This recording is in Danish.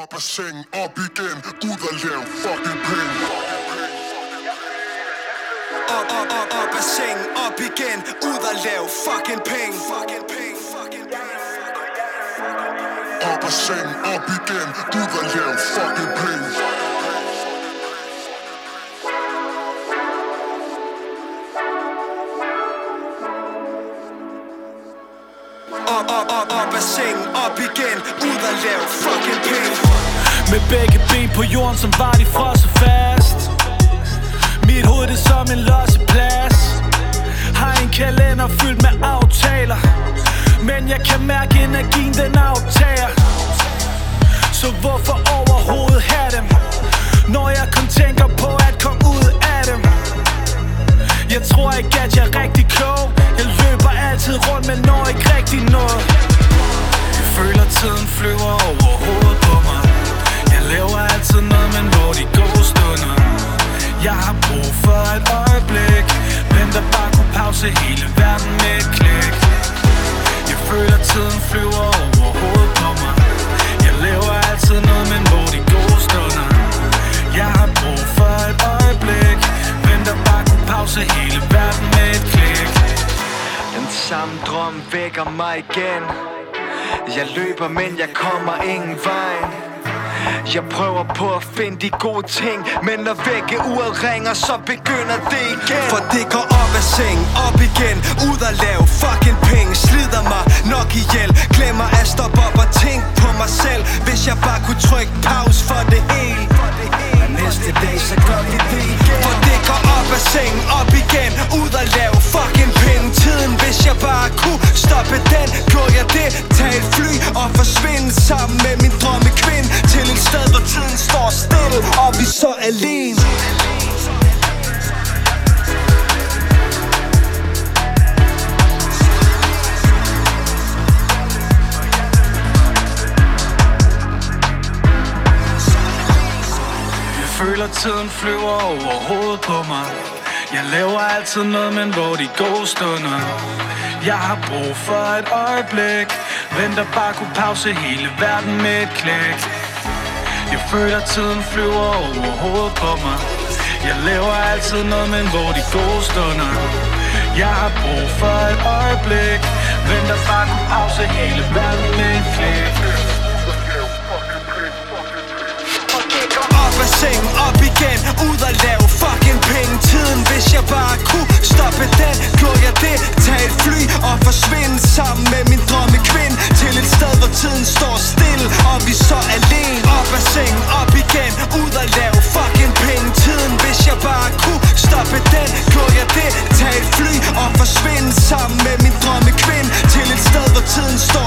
Op af sengen, op igen, ud og lav fucking penge. Op af sengen, op igen, ud og lav fucking penge. Op af sengen, op igen, ud og lav fucking penge. Op af sengen, op igen, ud og lav fucking penge. Med begge ben på jorden, som var de frosset fast. Mit hoved det som en losseplads. Har en kalender fyldt med aftaler, men jeg kan mærke energien, den aftager. Så hvorfor overhovedet have dem, når jeg kun tænker på at komme ud af dem? Jeg tror ikke at jeg er rigtig klog. Jeg løber altid rundt, men når ikke rigtig noget. Jeg føler tiden flyver over hovedet på mig. Jeg laver altid noget, men hvor de gode stunder. Jeg har brug for et øjeblik, men der bare kunne pause hele verden med et klik. Jeg føler tiden flyver over hovedet på mig. Jeg laver altid noget, men hvor de gode stunder. Jeg har brug for et øjeblik, men der bare kunne pause hele verden med et klik. Den samme drøm vækker mig igen. Jeg løber, men jeg kommer ingen vej. Jeg prøver på at finde de gode ting, men når vækkeuret ringer, så begynder det igen. For det går op af sengen, op igen, ud og lave fucking penge. Slider mig nok ihjel, glemmer at stoppe op og tænke på mig selv. Hvis jeg bare kunne trykke pause for det hele, næste dag så gør vi det igen. For det går op af sengen, op igen, ud og lave fucking penge. Tiden, hvis jeg bare kunne stoppe den, gjorde jeg det. Tag et fly og forsvinde sammen med min drømmekvinde til et sted, hvor tiden står stille, og vi så alene. Jeg føler tiden flyver over hovedet på mig. Jeg laver altid noget, men hvor de gode stunder. Jeg har brug for et øjeblik, venter bare kunne pause hele verden med et klik. Jeg føler tiden flyver over hovedet på mig. Jeg laver altid noget, men hvor de gode stunder. Jeg har brug for et øjeblik, venter bare kunne pause hele verden med et klik. Op af sengen, op igen, ud og lave fucking penge. Tiden, hvis jeg bare kunne stoppe den, gjorde jeg det. Tag et fly og forsvinde sammen med min drømmekvinde til et sted, hvor tiden står stille, og vi så alene. Op af sengen, op igen, ud og lave fucking penge. Tiden, hvis jeg bare kunne stoppe den, gjorde jeg det. Tag et fly og forsvinde sammen med min drømmekvinde til et sted, hvor tiden står